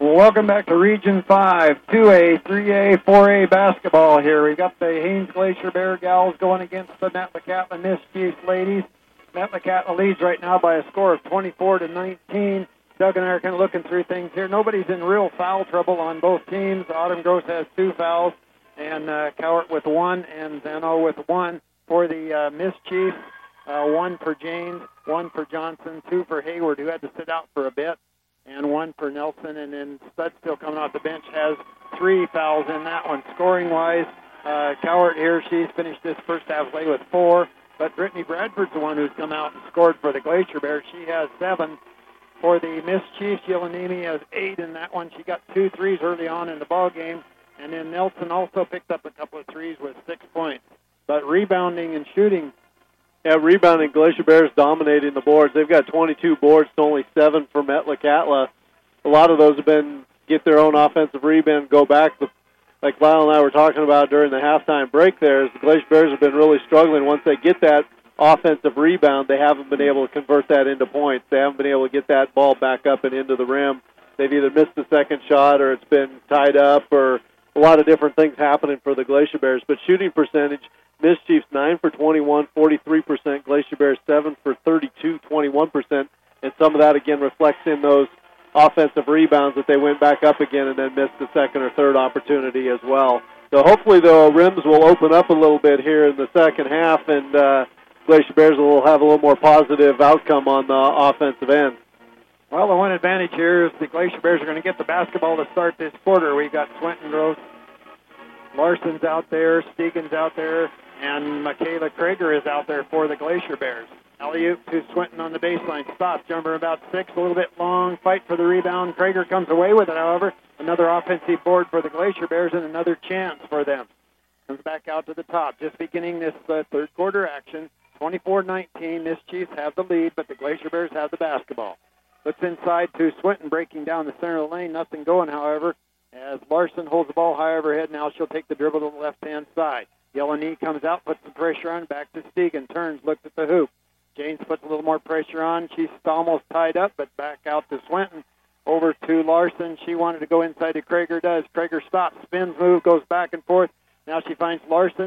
Welcome back to Region 5, 2A, 3A, 4A basketball here. We've got the Haines Glacier Bear Gals going against the Metlakatla Mischiefs ladies. Metlakatla leads right now by a score of 24-19. Doug and I are kind of looking through things here. Nobody's in real foul trouble on both teams. Autumn Gross has 2 fouls, and Cowart with 1, and Zano with 1. For the Mischiefs, 1 for James, 1 for Johnson, 2 for Hayward, who had to sit out for a bit, and 1 for Nelson. And then Stud, still coming off the bench, has 3 fouls in that one. Scoring-wise, Cowart here, she's finished this first half play with 4, but Brittany Bradford's the one who's come out and scored for the Glacier Bears. She has 7. For the Mischiefs, Yelanimi has 8 in that one. She got 2 threes early on in the ball game, and then Nelson also picked up a couple of threes with 6 points. But rebounding and shooting. Yeah, rebounding, Glacier Bears dominating the boards. They've got 22 boards to only 7 for Metlakatla. A lot of those have been get their own offensive rebound, go back. Like Lyle and I were talking about during the halftime break there, is the Glacier Bears have been really struggling. Once they get that offensive rebound, they haven't been able to convert that into points. They haven't been able to get that ball back up and into the rim. They've either missed the second shot or it's been tied up or a lot of different things happening for the Glacier Bears. But shooting percentage, Mischiefs 9 for 21, 43%. Glacier Bears 7 for 32, 21%. And some of that, again, reflects in those offensive rebounds that they went back up again and then missed the second or third opportunity as well. So hopefully the rims will open up a little bit here in the second half, and Glacier Bears will have a little more positive outcome on the offensive end. Well, the one advantage here is the Glacier Bears are going to get the basketball to start this quarter. We've got Swinton Gross, Larson's out there, Stegan's out there, and Michaela Krager is out there for the Glacier Bears. Alley-oop to Swinton on the baseline. Stop. Jumper about 6, a little bit long. Fight for the rebound. Krager comes away with it, however. Another offensive board for the Glacier Bears and another chance for them. Comes back out to the top. Just beginning this third quarter action. 24-19. Mischiefs have the lead, but the Glacier Bears have the basketball. Looks inside to Swinton, breaking down the center of the lane. Nothing going, however, as Larson holds the ball high overhead. Now she'll take the dribble to the left-hand side. Yelani comes out, puts some pressure on. Back to Stegan. Turns, looks at the hoop. James puts a little more pressure on. She's almost tied up, but back out to Swinton. Over to Larson. She wanted to go inside to Krager. Does. Krager stops, spins, move, goes back and forth. Now she finds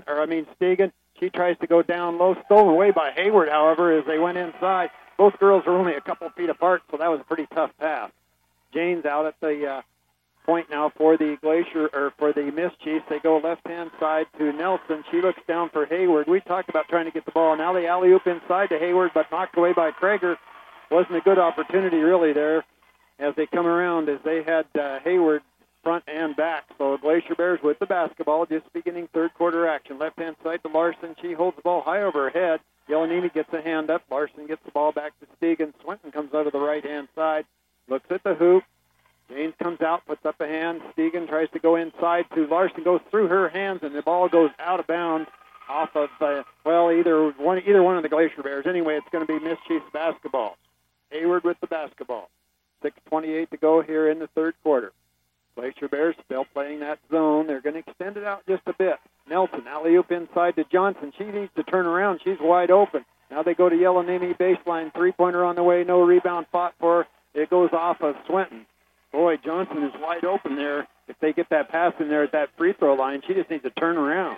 Stegan. She tries to go down low. Stolen away by Hayward, however, as they went inside. Both girls are only a couple feet apart, so that was a pretty tough pass. James out at the point now for the for the Mischiefs. They go left-hand side to Nelson. She looks down for Hayward. We talked about trying to get the ball. Now the alley-oop inside to Hayward, but knocked away by Krager. Wasn't a good opportunity really there as they come around, as they had Hayward front and back. So Glacier Bears with the basketball, just beginning third quarter action. Left-hand side to Larson. She holds the ball high over her head. Yelanimi gets a hand up. Larson gets the ball back to Stegan. Swinton comes out of the right-hand side, looks at the hoop. James comes out, puts up a hand. Stegan tries to go inside to Larson, goes through her hands, and the ball goes out of bounds off of, either one of the Glacier Bears. Anyway, it's going to be Mischiefs basketball. Hayward with the basketball. 6:28 to go here in the third quarter. Glacier Bears still playing that zone. They're going to extend it out just a bit. Nelson, alley-oop inside to Johnson. She needs to turn around. She's wide open. Now they go to Yelanimi baseline. Three-pointer on the way. No rebound fought for. It goes off of Swinton. Boy, Johnson is wide open there. If they get that pass in there at that free throw line, she just needs to turn around.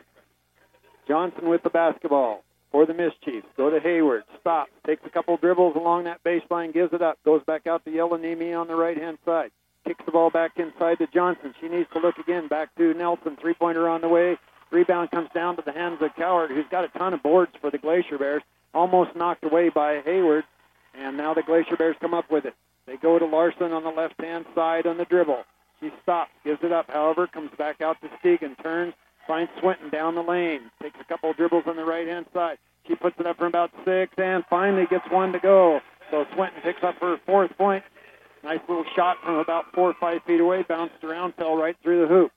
Johnson with the basketball for the Mischiefs. Go to Hayward. Stops. Takes a couple dribbles along that baseline. Gives it up. Goes back out to Yelanimi on the right-hand side. Kicks the ball back inside to Johnson. She needs to look again. Back to Nelson. Three-pointer on the way. Rebound comes down to the hands of Cowart, who's got a ton of boards for the Glacier Bears. Almost knocked away by Hayward. And now the Glacier Bears come up with it. They go to Larson on the left-hand side on the dribble. She stops, gives it up, however, comes back out to Stegan, turns, finds Swinton down the lane, takes a couple of dribbles on the right-hand side. She puts it up from about 6 and finally gets one to go. So Swinton picks up her 4th point. Nice little shot from about 4 or 5 feet away, bounced around, fell right through the hoop.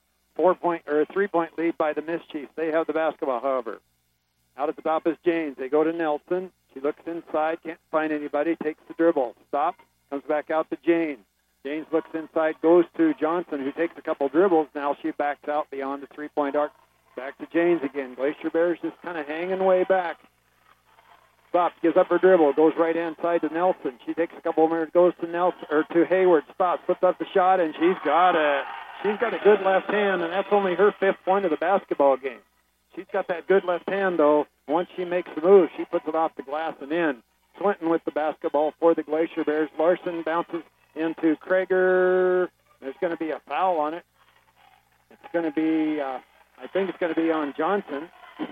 3-point lead by the Mischiefs. They have the basketball, however. Out at the top is James. They go to Nelson. She looks inside, can't find anybody, takes the dribble, stops. Comes back out to James. James looks inside, goes to Johnson, who takes a couple dribbles. Now she backs out beyond the three-point arc. Back to James again. Glacier Bears just kind of hanging way back. Stops, gives up her dribble, goes right hand side to Nelson. She takes a couple of minutes, goes to Nelson or to Hayward. Stops, puts up the shot, and she's got a good left hand, and that's only her 5th point of the basketball game. She's got that good left hand, though. Once she makes the move, she puts it off the glass and in. Swinton with the basketball for the Glacier Bears. Larson bounces into Krager. There's going to be a foul on it. It's going to be, I think it's going to be on Johnson.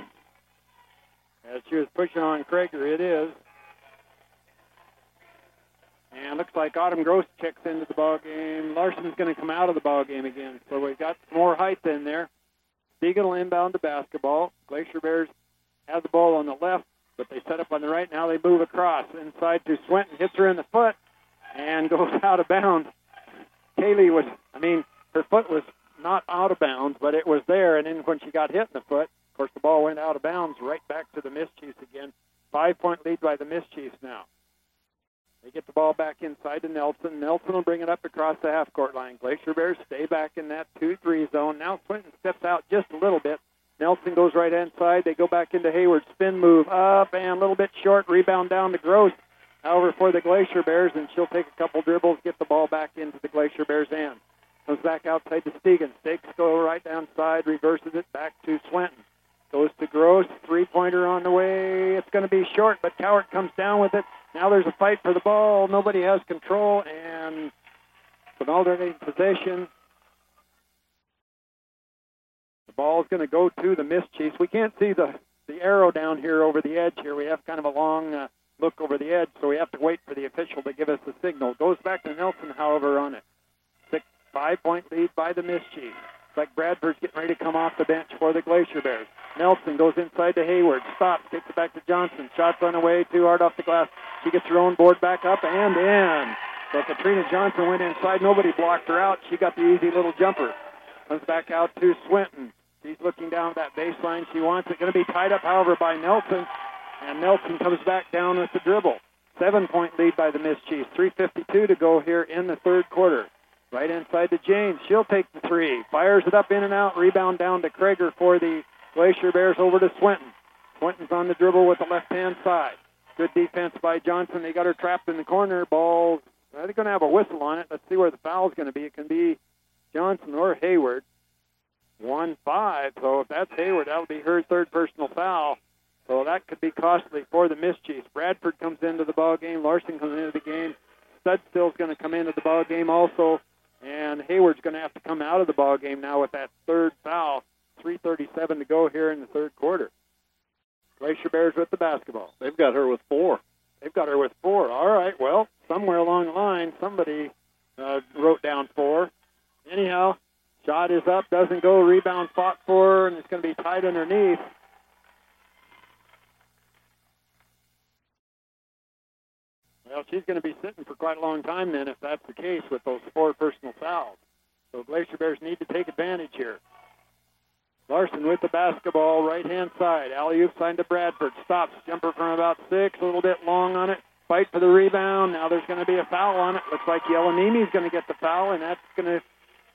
As she was pushing on Krager, it is. And looks like Autumn Gross checks into the ball game. Larson's going to come out of the ball game again. So we've got more height in there. Deegan will inbound the basketball. Glacier Bears have the ball on the left, but they set up on the right. Now they move across inside to Swinton. Hits her in the foot and goes out of bounds. Kaylee her foot was not out of bounds, but it was there. And then when she got hit in the foot, of course, the ball went out of bounds right back to the Mischiefs again. 5-point lead by the Mischiefs now. They get the ball back inside to Nelson. Nelson will bring it up across the half-court line. Glacier Bears stay back in that 2-3 zone. Now Swinton steps out just a little bit. Nelson goes right-hand side. They go back into Hayward. Spin move up and a little bit short. Rebound down to Gross. However, for the Glacier Bears, and she'll take a couple dribbles, get the ball back into the Glacier Bears' hand. Comes back outside to Stegan. Stakes go right down side, reverses it back to Swinton. Goes to Gross, 3-pointer on the way. It's going to be short, but Cowart comes down with it. Now there's a fight for the ball. Nobody has control, and an alternating possession. The ball is going to go to the Mischiefs. We can't see the arrow down here over the edge here. We have kind of a long look over the edge, so we have to wait for the official to give us the signal. Goes back to Nelson, however, on it. 5-point lead by the Mischiefs. It's like Bradford's getting ready to come off the bench for the Glacier Bears. Nelson goes inside to Hayward. Stops, takes it back to Johnson. Shot's on the way, too hard off the glass. She gets her own board back up and in. So Katrina Johnson went inside. Nobody blocked her out. She got the easy little jumper. Comes back out to Swinton. She's looking down at that baseline. She wants it. Going to be tied up, however, by Nelson. And Nelson comes back down with the dribble. 7-point lead by the Mischiefs. 3:52 to go here in the third quarter. Right inside to James. She'll take the three. Fires it up in and out. Rebound down to Krager for the Glacier Bears over to Swinton. Swinton's on the dribble with the left-hand side. Good defense by Johnson. They got her trapped in the corner. Ball, they're going to have a whistle on it. Let's see where the foul's going to be. It can be Johnson or Hayward. 1-5. So if that's Hayward, that'll be her third personal foul. So that could be costly for the Mischiefs. Bradford comes into the ball game. Larson comes into the game. Studstill's going to come into the ball game also. And Hayward's going to have to come out of the ball game now with that third foul. 3:37 to go here in the third quarter. Glacier Bears with the basketball. They've got her with 4. They've got her with 4. All right, well, somewhere along the line, somebody wrote down 4. Anyhow, shot is up, doesn't go, rebound fought for, and it's going to be tied underneath. Well, she's going to be sitting for quite a long time then if that's the case with those 4 personal fouls. So Glacier Bears need to take advantage here. Larson with the basketball, right-hand side. Alley-oop signed to Bradford. Stops. Jumper from about 6, a little bit long on it. Fight for the rebound. Now there's going to be a foul on it. Looks like Yelenimi's going to get the foul, and that's going to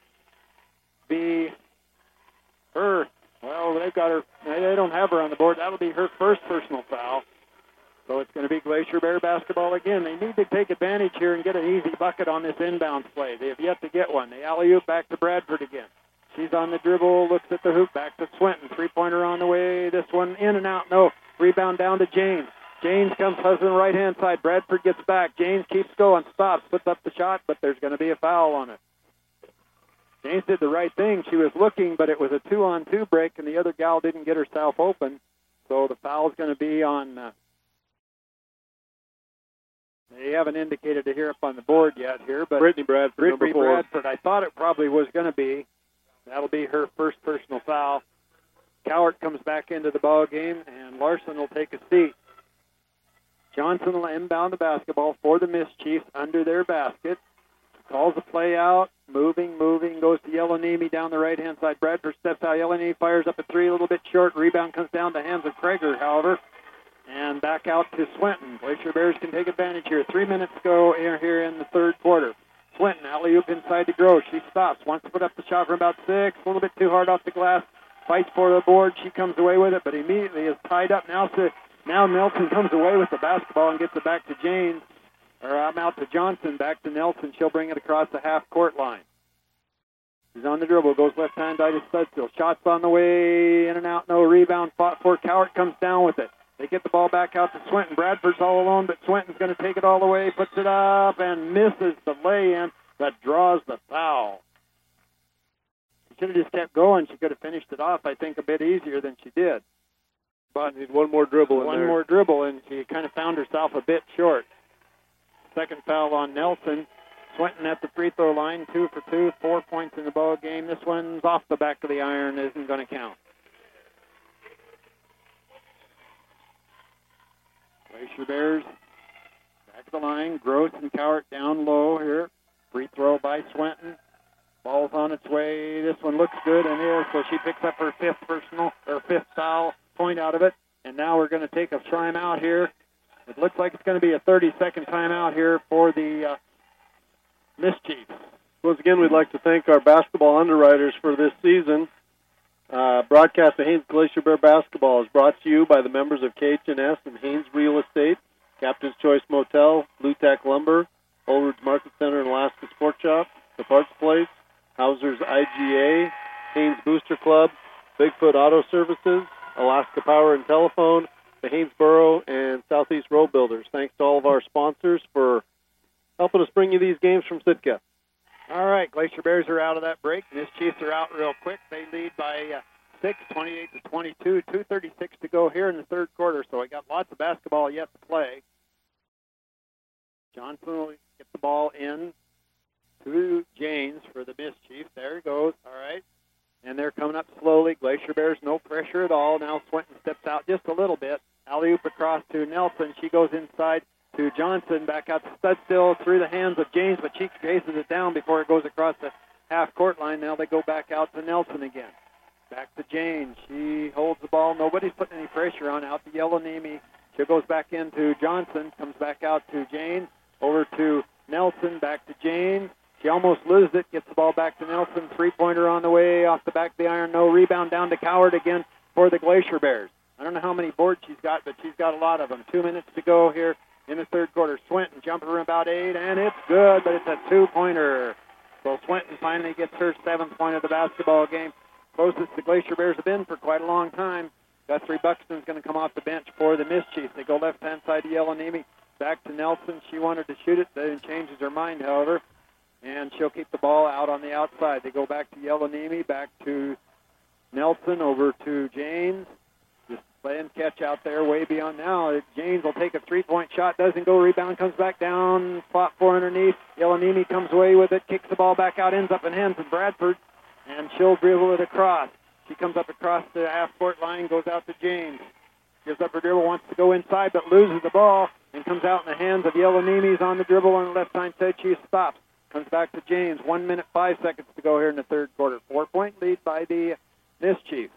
be her. Well, they've got her. They don't have her on the board. That'll be her first personal foul. So it's going to be Glacier Bear basketball again. They need to take advantage here and get an easy bucket on this inbound play. They have yet to get one. They alley-oop back to Bradford again. She's on the dribble, looks at the hoop, back to Swinton. 3-pointer on the way. This one in and out. No. Rebound down to James. James comes husband right-hand side. Bradford gets back. James keeps going, stops, puts up the shot, but there's going to be a foul on it. James did the right thing. She was looking, but it was a 2-on-2 break, and the other gal didn't get herself open. So the foul's going to be on... they haven't indicated it here up on the board yet here, but... Brittany Bradford, Brittany Bradford. I thought it probably was going to be. That'll be her first personal foul. Cowart comes back into the ball game, and Larson will take a seat. Johnson will inbound the basketball for the Mischiefs under their basket. Calls the play out. Moving, goes to Yelenimi down the right-hand side. Bradford steps out. Yelenimi fires up a 3, a little bit short. Rebound comes down to hands of Krager, however. And back out to Swinton. Glacier Bears can take advantage here. 3 minutes go here in the third quarter. Swinton, alley-oop inside to Gross. She stops. Wants to put up the shot from about 6. A little bit too hard off the glass. Fights for the board. She comes away with it, but immediately is tied up. Now Now Nelson comes away with the basketball and gets it back to James. Or I'm out to Johnson, back to Nelson. She'll bring it across the half-court line. She's on the dribble, goes left-hand side to Studstill. Shots on the way, in and out, no rebound. Fought for. Cowart comes down with it. They get the ball back out to Swinton. Bradford's all alone, but Swinton's going to take it all the way, puts it up, and misses the lay-in that draws the foul. She should have just kept going. She could have finished it off, I think, a bit easier than she did. But need one more dribble in there. One more dribble, and she kind of found herself a bit short. Second foul on Nelson. Swinton at the free throw line, 2 for 2, 4 points in the ball game. This one's off the back of the iron, isn't going to count. Glacier Bears back of the line. Gross and Cowart down low here. Free throw by Swinton. Ball's on its way. This one looks good and is, so she picks up her fifth foul point out of it. And now we're going to take a timeout here. It looks like it's going to be a 30-second timeout here for the Mischiefs. Once again, we'd like to thank our basketball underwriters for this season. Broadcast of Haines Glacier Bear basketball is brought to you by the members of KH&S and Haines Real Estate, Captain's Choice Motel, Lou-Tac Lumber, Old Market Center and Alaska Sports Shop, The Parts Place, Hauser's IGA, Haines Booster Club, Bigfoot Auto Services, Alaska Power and Telephone, the Hainesboro and Southeast Road Builders. Thanks to all of our sponsors for helping us bring you these games from Sitka. All right, Glacier Bears are out of that break. Mischiefs are out real quick. They lead by 6, 28-22, 2:36 to go here in the third quarter, so we got lots of basketball yet to play. Johnson will get the ball in to James for the Mischiefs. There he goes. All right. And they're coming up slowly. Glacier Bears, no pressure at all. Now Swinton steps out just a little bit. Alley-oop across to Nelson. She goes inside to Johnson. Back out to Studstill through the hands of James, but she chases it down before it goes across the half-court line. Now they go back out to Nelson again. Back to James. She holds the ball. Nobody's putting any pressure on. Out to Yellow-Nemi. She goes back into Johnson. Comes back out to James. Over to Nelson. Back to James. She almost loses it, gets the ball back to Nelson. Three-pointer on the way, off the back of the iron. No rebound, down to Cowart again for the Glacier Bears. I don't know how many boards she's got, but she's got a lot of them. 2 minutes to go here in the third quarter. Swinton jumping from about 8, and it's good, but it's a two-pointer. So Swinton finally gets her 7th point of the basketball game. Closest the Glacier Bears have been for quite a long time. Guthrie Buxton's going to come off the bench for the Mischiefs. They go left-hand side to Yellow-Nemi. Back to Nelson. She wanted to shoot it, then changes her mind, however. And she'll keep the ball out on the outside. They go back to Yellow-Nemi, back to Nelson, over to James. Just playing catch out there way beyond now. James will take a three-point shot, doesn't go, rebound, comes back down, spot 4 underneath. Yellow-Nemi comes away with it, kicks the ball back out, ends up in hands of Bradford, and she'll dribble it across. She comes up across the half-court line, goes out to James. Gives up her dribble, wants to go inside, but loses the ball, and comes out in the hands of Yellow-Nemi's on the dribble on the left-hand side. She stops. Comes back to James. 1 minute, 5 seconds to go here in the third quarter. 4-point lead by the Mischiefs.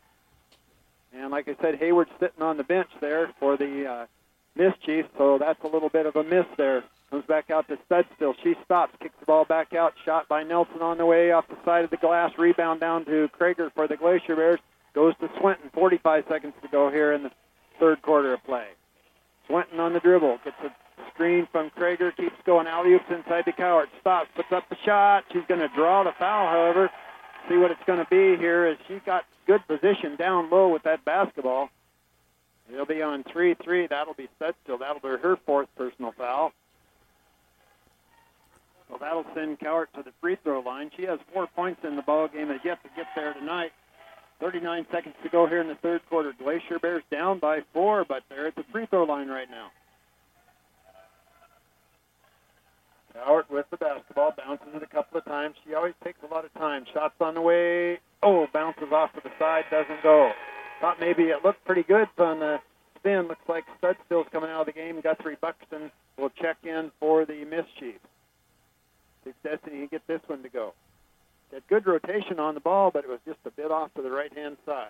And like I said, Hayward's sitting on the bench there for the Mischiefs, so that's a little bit of a miss there. Comes back out to Studstill. She stops, kicks the ball back out. Shot by Nelson on the way off the side of the glass. Rebound down to Krager for the Glacier Bears. Goes to Swinton. 45 seconds to go here in the third quarter of play. Swinton on the dribble. Gets a screen from Krager, keeps going. Alley-oops inside to Cowart. Stops, puts up the shot. She's going to draw the foul, however. See what it's going to be here is she got good position down low with that basketball. It'll be on 3-3. That'll be Studstill. That'll be her 4th personal foul. So that'll send Cowart to the free throw line. She has 4 points in the ball game. Has yet to get there tonight. 39 seconds to go here in the third quarter. Glacier Bears down by 4, but they're at the free throw line right now. Cowart with the basketball, bounces it a couple of times. She always takes a lot of time. Shots on the way. Oh, bounces off to the side, doesn't go. Thought maybe it looked pretty good on the spin. Looks like Studstill's coming out of the game. Guthrie Buxton will check in for the Mischiefs. See if Destiny can get this one to go. Had good rotation on the ball, but it was just a bit off to the right-hand side.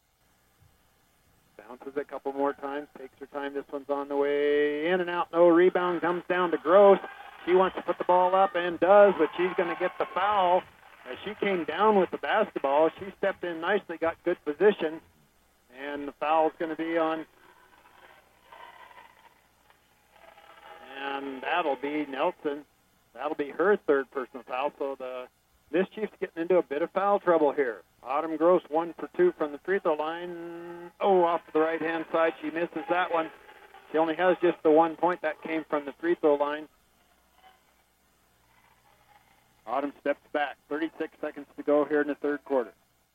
Bounces a couple more times, takes her time. This one's on the way. In and out, no rebound. Comes down to Gross. She wants to put the ball up and does, but she's going to get the foul. As she came down with the basketball, she stepped in nicely, got good position, and the foul's going to be on and that'll be Nelson. That'll be her third personal foul. So the Mischief's getting into a bit of foul trouble here. Autumn Gross 1 for 2 from the free throw line. Oh, off to the right-hand side. She misses that one. She only has just the 1 point that came from the free throw line. Autumn steps back. 36 seconds to go here in the third quarter.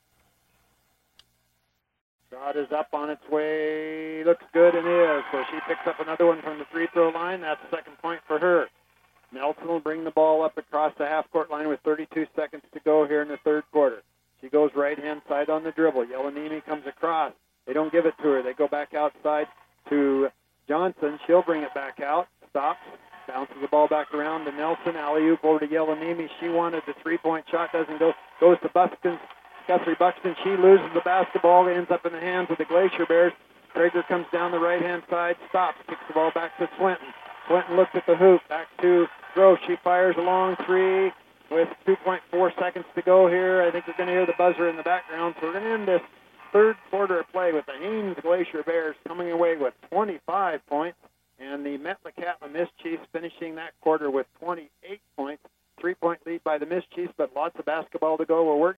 Shot is up on its way. Looks good and is. So she picks up another one from the free throw line. That's the second point for her. Nelson will bring the ball up across the half-court line with 32 seconds to go here in the third quarter. She goes right-hand side on the dribble. Yelenimi comes across. They don't give it to her. They go back outside to Johnson. She'll bring it back out. Stops. Bounces the ball back around to Nelson. Alley-oop over to Yelenimi. She wanted the three-point shot. Doesn't go. Goes to Buxton. Guthrie Buxton. She loses the basketball. Ends up in the hands of the Glacier Bears. Traeger comes down the right-hand side. Stops. Kicks the ball back to Swinton. Swinton looks at the hoop. Back to Gross. She fires a long three with 2.4 seconds to go here. I think we're going to hear the buzzer in the background. So we're going to end this third quarter of play with the Haines Glacier Bears coming away with 25 points and the Metlakatla Mischiefs finishing that quarter with 28 points. 3-point lead by the Mischiefs, but lots of basketball to go. We're